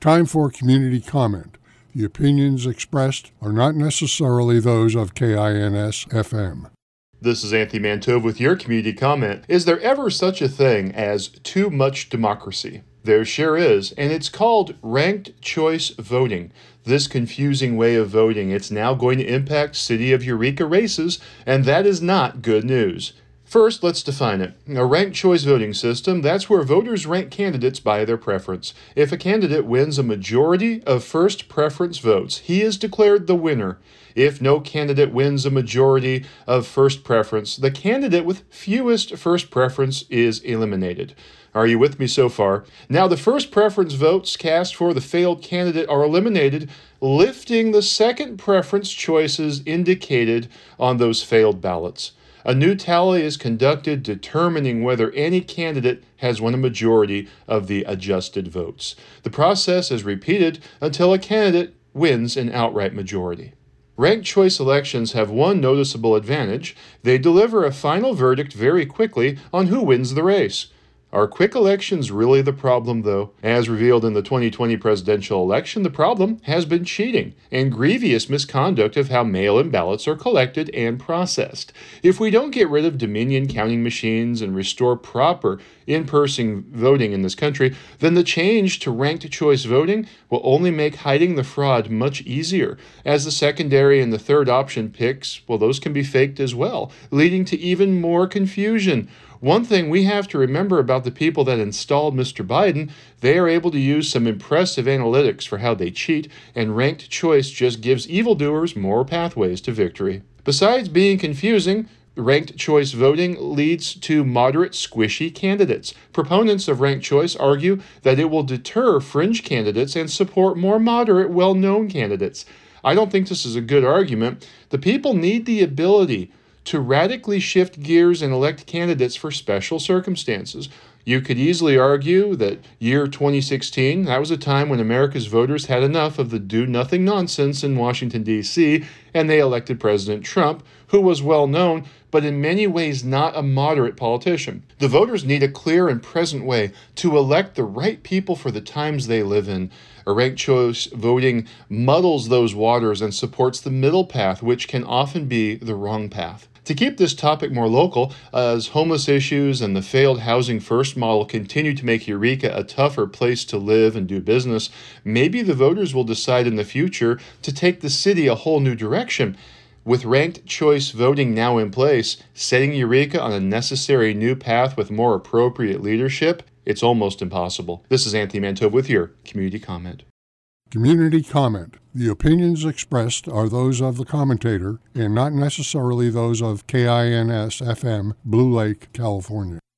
Time for community comment. The opinions expressed are not necessarily those of KINS-FM. This is Anthony Mantove with your community comment. Is there ever such a thing as too much democracy? There sure is, and it's called ranked choice voting. This confusing way of voting, it's now going to impact City of Eureka races, and that is not good news. First, let's define it. A ranked choice voting system, that's where voters rank candidates by their preference. If a candidate wins a majority of first preference votes, he is declared the winner. If no candidate wins a majority of first preference, the candidate with fewest first preference is eliminated. Are you with me so far? Now, the first preference votes cast for the failed candidate are eliminated, lifting the second preference choices indicated on those failed ballots. A new tally is conducted determining whether any candidate has won a majority of the adjusted votes. The process is repeated until a candidate wins an outright majority. Ranked choice elections have one noticeable advantage. They deliver a final verdict very quickly on who wins the race. Are quick elections really the problem, though? As revealed in the 2020 presidential election, the problem has been cheating and grievous misconduct of how mail-in ballots are collected and processed. If we don't get rid of Dominion counting machines and restore proper in-person voting in this country, then the change to ranked choice voting will only make hiding the fraud much easier, as the secondary and the third option picks, well, those can be faked as well, leading to even more confusion. One thing we have to remember about the people that installed Mr. Biden, they are able to use some impressive analytics for how they cheat, and ranked choice just gives evildoers more pathways to victory. Besides being confusing, ranked choice voting leads to moderate, squishy candidates. Proponents of ranked choice argue that it will deter fringe candidates and support more moderate, well-known candidates. I don't think this is a good argument. The people need the ability to radically shift gears and elect candidates for special circumstances. You could easily argue that year 2016, that was a time when America's voters had enough of the do-nothing nonsense in Washington, D.C., and they elected President Trump, who was well known, but in many ways not a moderate politician. The voters need a clear and present way to elect the right people for the times they live in. A ranked choice voting muddles those waters and supports the middle path, which can often be the wrong path. To keep this topic more local, as homeless issues and the failed housing first model continue to make Eureka a tougher place to live and do business, maybe the voters will decide in the future to take the city a whole new direction. With ranked choice voting now in place, setting Eureka on a necessary new path with more appropriate leadership, it's almost impossible. This is Anthony Mantove with your community comment. Community comment. The opinions expressed are those of the commentator and not necessarily those of KINS-FM, Blue Lake, California.